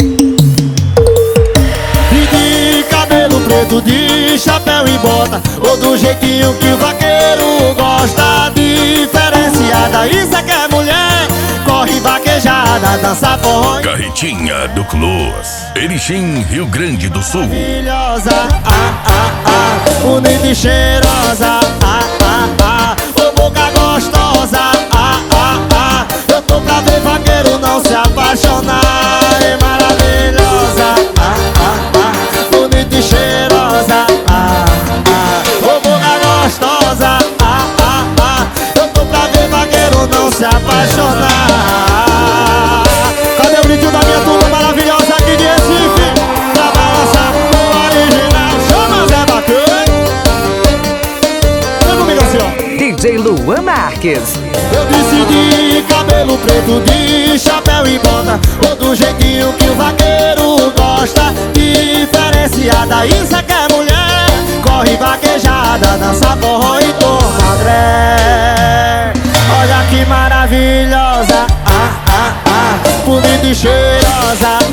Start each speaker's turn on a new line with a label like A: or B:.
A: E de cabelo preto, de chapéu e bota, ou do jeitinho que o vaqueiro gosta. Diferenciada, isso é que é mulher. Corre vaquejada, dança forró.
B: Carretinha do Clôs, Erechim, Rio Grande do Sul.
A: Maravilhosa, bonita e cheirosa, ô boca gostosa, eu tô pra ver vaqueiro não se apaixonar. É maravilhosa, bonita e cheirosa, ô boca gostosa, eu tô pra ver vaqueiro não se apaixonar. Cadê o brilho da minha turma maravilhosa aqui de Recife? Pra balançar o original, chama Zé Bacana. Vem comigo assim, ó.
C: DJ Luan Marques.
A: Eu disse de cabelo preto, de chapéu e bota, ou do jeitinho que o vaqueiro gosta. Diferenciada, isso é que é mulher. Corre vaquejada, dança forró e toma André. Olha que maravilhosa, bonita e cheirosa,